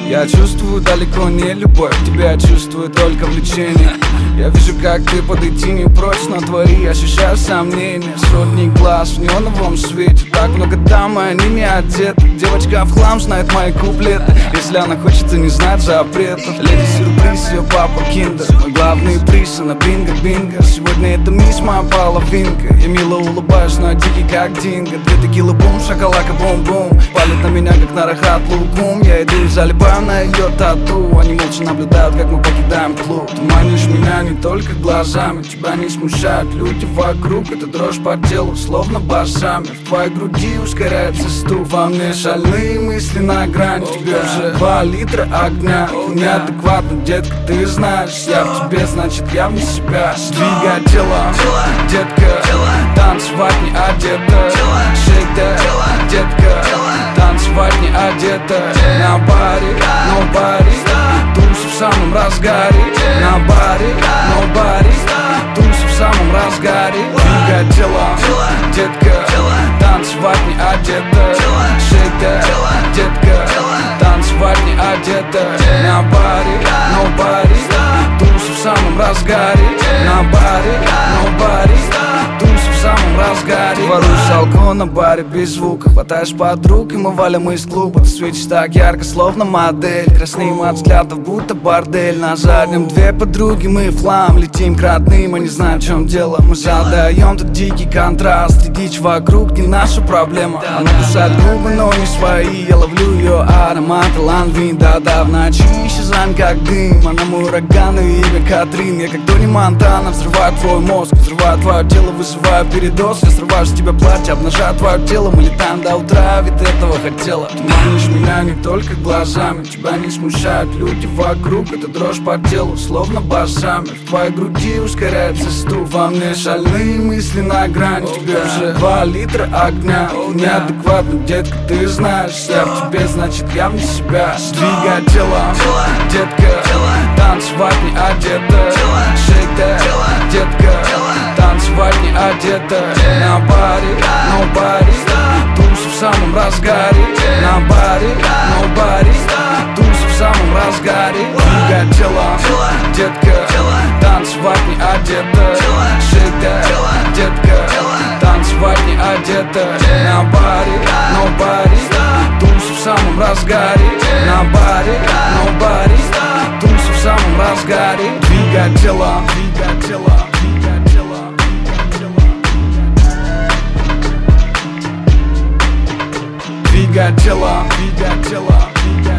Я чувствую далеко не любовь, тебя чувствую только влечение. Я вижу, как ты подойти не прочь, но твори, ощущаю сомнения. Сотни глаз в неоновом свете, так много дам, и они не одеты. Девочка в хлам знает мои куплеты, если она хочет, то не знает запретов. Леди сюрприз, ее папа киндер, мой главный приз, она бинго-бинго. Сегодня это мисс, моя половинка. Я мило улыбаюсь, но дикий как динго. 2 текилы бум, шоколака бум-бум. Палит на меня, как на рахат лукум. Я иду и залипаю на ее тату. Они молча наблюдают, как мы покидаем клуб. Ты манишь меня не только глазами, тебя не смущают люди вокруг. Это дрожь по телу, словно бальзами. В твоей груди ускоряется стук. Во мне шальные мысли на грани. В тебе уже 2 литра огня. Ты неадекватна, детка, ты знаешь. Я в тебе, значит я вне себя. Двигай тело, детка, танцевать не одета. Shake that, детка, танцевать не одета. На баре, nobody, туса в самом разгаре. На баре, nobody, туса в самом разгаре. Двигай тело, детка, танцевать не одета. Shake that, детка, танцевать не одета. На баре, nobody, туса в самом разгаре. На баре, nobody, туса в самом разгаре. Воруешь алкоголь на баре без звука. Хватаешь подруг и мы валим из клуба. Ты светишь так ярко, словно модель. Краснеем от взглядов, будто бордель. На заднем 2 подруги, мы в хлам. Летим к родным, мы не знаем, в чем дело. Мы задаем тут дикий контраст. И дичь вокруг не наша проблема. Она кусает губы, но не свои. Я ловлю ее аромат ланвин. Да-да, в ночи исчезаем как дым. Она мой ураган и имя Катрин. Я как Тони Монтана, взрываю твой мозг. Взрываю твое тело, вызываю передоз. Я срываю с тебя платье, обнажаю твое тело. Мы летаем до утра, ведь этого хотела. Ты манишь меня не только глазами, тебя не смущают люди вокруг. Это дрожь по телу, словно бальзами. В твоей груди ускоряется стук. Во мне шальные мысли на грани. В тебе уже 2 литра огня. Ты неадекватна, детка, ты знаешь. Я в тебе, значит я вне себя. Двигай тело, детка, танцевать не одета. Shake that, детка, танцевать не одета. На баре, nobody, туса в самом разгаре. На баре, nobody, туса в самом разгаре. Двигай тело, детка, танцевать не одета. Shake that, детка, танцевать не одета. На баре, nobody, туса в самом разгаре. На баре, nobody, туса в самом разгаре. Двигай тело, двигай тело. Двигай тело, двигай тело.